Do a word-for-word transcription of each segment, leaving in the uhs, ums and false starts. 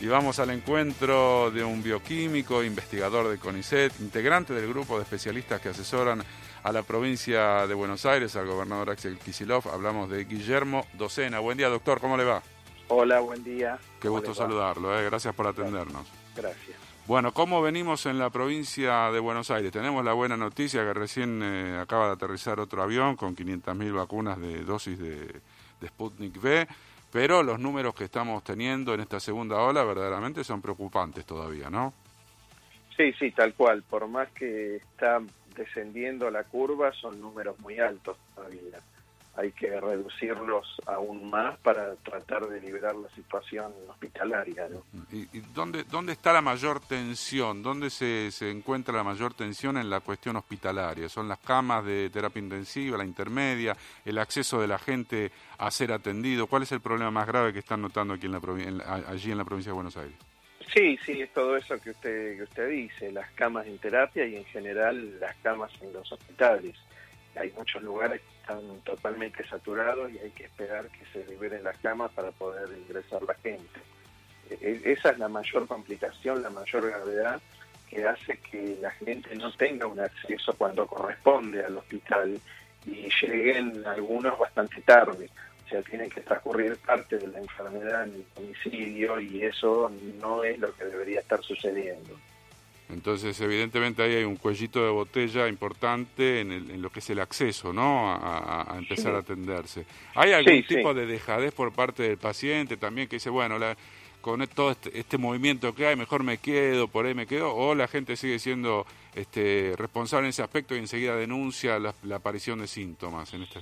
Y vamos al encuentro de un bioquímico, investigador de CONICET, integrante del grupo de especialistas que asesoran a la provincia de Buenos Aires, al gobernador Axel Kicillof. Hablamos de Guillermo Docena. Buen día, doctor, ¿cómo le va? Hola, buen día. Qué gusto saludarlo, eh. Gracias por atendernos. Gracias. Bueno, ¿cómo venimos en la provincia de Buenos Aires? Tenemos la buena noticia que recién eh, acaba de aterrizar otro avión con quinientas mil vacunas de dosis de, de Sputnik V, pero los números que estamos teniendo en esta segunda ola verdaderamente son preocupantes todavía, ¿no? Sí, sí, tal cual. Por más que está descendiendo la curva, son números muy altos todavía. Hay que reducirlos aún más para tratar de liberar la situación hospitalaria, ¿no? ¿Y, y dónde, dónde está la mayor tensión? ¿Dónde se, se encuentra la mayor tensión en la cuestión hospitalaria? ¿Son las camas de terapia intensiva, la intermedia, el acceso de la gente a ser atendido? ¿Cuál es el problema más grave que están notando aquí en la en, allí en la provincia de Buenos Aires? Sí, sí, es todo eso que usted, que usted dice, las camas en terapia y en general las camas en los hospitales. Hay muchos lugares que están totalmente saturados y hay que esperar que se liberen las camas para poder ingresar la gente. Esa es la mayor complicación, la mayor gravedad que hace que la gente no tenga un acceso cuando corresponde al hospital y lleguen algunos bastante tarde. O sea, tienen que transcurrir parte de la enfermedad en el domicilio y eso no es lo que debería estar sucediendo. Entonces, evidentemente, ahí hay un cuellito de botella importante en, el, en lo que es el acceso, ¿no?, a, a empezar sí. a atenderse. ¿Hay algún sí, tipo sí. de dejadez por parte del paciente también que dice, bueno, la, con todo este, este movimiento que hay, mejor me quedo, por ahí me quedo, o la gente sigue siendo este, responsable en ese aspecto y enseguida denuncia la, la aparición de síntomas en este?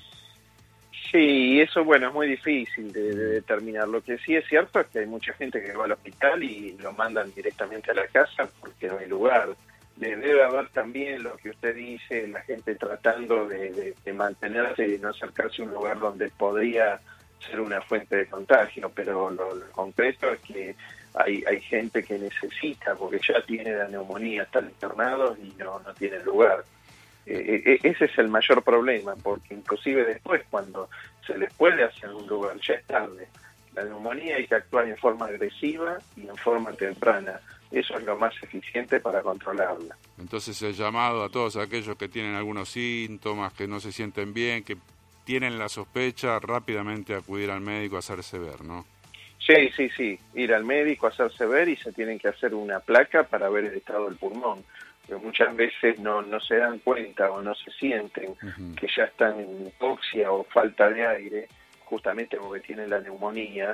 Sí, eso, bueno, es muy difícil de, de determinar. Lo que sí es cierto es que hay mucha gente que va al hospital y lo mandan directamente a la casa porque no hay lugar. Debe haber también lo que usted dice, la gente tratando de, de, de mantenerse y no acercarse a un lugar donde podría ser una fuente de contagio, pero lo, lo concreto es que hay, hay gente que necesita, porque ya tiene la neumonía, están internados y no, no tienen lugar. Eh, ese es el mayor problema, porque inclusive después cuando se les puede hacer un lugar ya es tarde. La neumonía hay que actuar en forma agresiva y en forma temprana. Eso es lo más eficiente para controlarla. Entonces el llamado a todos aquellos que tienen algunos síntomas, que no se sienten bien, que tienen la sospecha, rápidamente acudir al médico a hacerse ver, ¿no? Sí, sí, sí, ir al médico, hacerse ver y se tienen que hacer una placa para ver el estado del pulmón. Pero muchas veces no, no se dan cuenta o no se sienten uh-huh. que ya están en hipoxia o falta de aire, justamente porque tienen la neumonía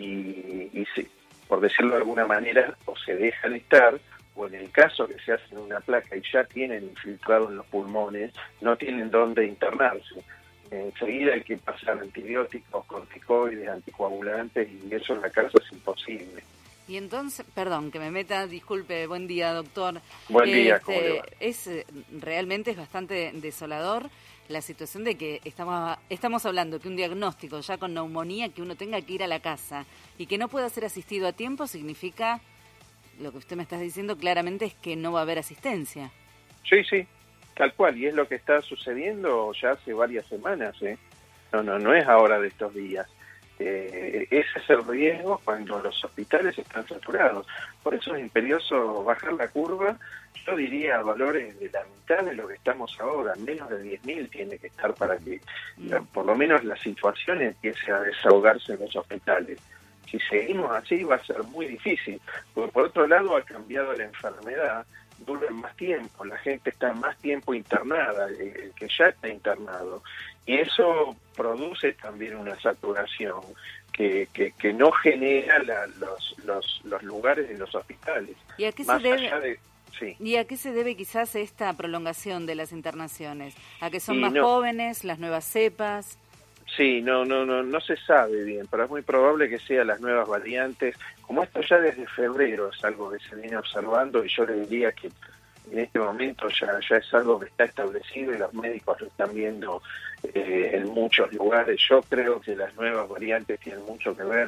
y, y se, por decirlo de alguna manera, o se dejan estar, o en el caso que se hacen una placa y ya tienen infiltrado en los pulmones, no tienen dónde internarse. Enseguida hay que pasar antibióticos, corticoides, anticoagulantes y eso en la casa es imposible. Y entonces, perdón, que me meta, disculpe, buen día, doctor. Buen día, este, ¿cómo le va? Es, realmente es bastante desolador la situación de que estamos estamos hablando que un diagnóstico ya con neumonía, que uno tenga que ir a la casa y que no pueda ser asistido a tiempo, significa, lo que usted me está diciendo claramente es que no va a haber asistencia. Sí, sí, tal cual, y es lo que está sucediendo ya hace varias semanas, ¿eh? No, no, no es ahora de estos días. Eh, ese es el riesgo cuando los hospitales están saturados. Por eso es imperioso bajar la curva, yo diría a valores de la mitad de lo que estamos ahora, menos de diez mil tiene que estar para que la, por lo menos la situación empiece a desahogarse en los hospitales. Si seguimos así va a ser muy difícil, porque por otro lado ha cambiado la enfermedad, dura más tiempo, la gente está más tiempo internada, el que ya está internado, y eso produce también una saturación que, que, que no genera la, los, los, los lugares en los hospitales. ¿Y a qué más se debe? Allá de, sí. ¿Y a qué se debe quizás esta prolongación de las internaciones? ¿A que son y más no, jóvenes, las nuevas cepas? Sí, no, no, no, no se sabe bien, pero es muy probable que sean las nuevas variantes. Como esto ya desde febrero es algo que se viene observando y yo le diría que en este momento ya, ya es algo que está establecido y los médicos lo están viendo eh, en muchos lugares. Yo creo que las nuevas variantes tienen mucho que ver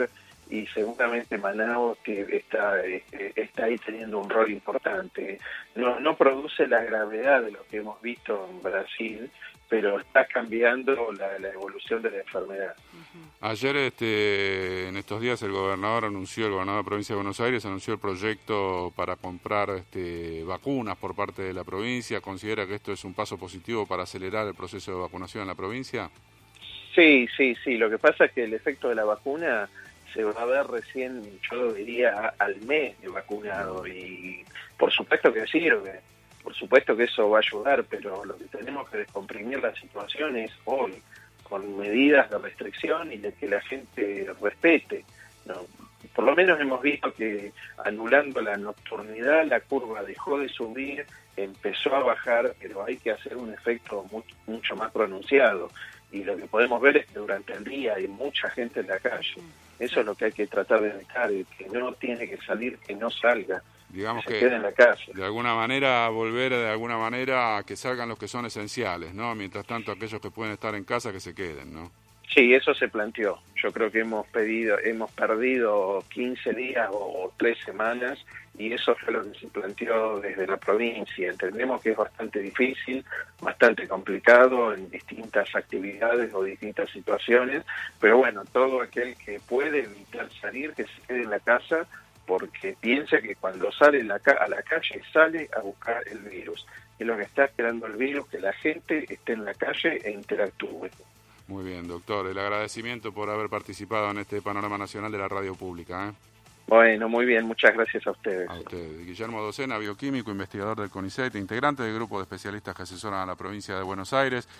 y seguramente Manaus que está, está ahí teniendo un rol importante. No, no produce la gravedad de lo que hemos visto en Brasil, pero está cambiando la, la evolución de la enfermedad. Ayer, este, en estos días, el gobernador anunció, el gobernador de la provincia de Buenos Aires anunció el proyecto para comprar este, vacunas por parte de la provincia. ¿Considera que esto es un paso positivo para acelerar el proceso de vacunación en la provincia? Sí, sí, sí. Lo que pasa es que el efecto de la vacuna se va a ver recién, yo lo diría, al mes de vacunado, y por supuesto que sirve. Por supuesto que eso va a ayudar, pero lo que tenemos que descomprimir la situación es hoy, con medidas de restricción y de que la gente respete, ¿no? Por lo menos hemos visto que anulando la nocturnidad, la curva dejó de subir, empezó a bajar, pero hay que hacer un efecto mucho, mucho más pronunciado. Y lo que podemos ver es que durante el día hay mucha gente en la calle. Eso es lo que hay que tratar de evitar, el que no tiene que salir, que no salga. Digamos que que se quede en la casa. De alguna manera, volver de alguna manera a que salgan los que son esenciales, ¿no? Mientras tanto, aquellos que pueden estar en casa, que se queden, ¿no? Sí, eso se planteó. Yo creo que hemos pedido, hemos perdido quince días o, o tres semanas, y eso fue lo que se planteó desde la provincia. Entendemos que es bastante difícil, bastante complicado en distintas actividades o distintas situaciones, pero bueno, todo aquel que puede evitar salir, que se quede en la casa, porque piensa que cuando sale la a la calle sale a buscar el virus. Es lo que está esperando el virus, que la gente esté en la calle e interactúe. Muy bien, doctor. El agradecimiento por haber participado en este panorama nacional de la radio pública, ¿eh? Bueno, muy bien. Muchas gracias a ustedes. A ustedes. Guillermo Docena, bioquímico, investigador del CONICET, integrante del grupo de especialistas que asesoran a la provincia de Buenos Aires.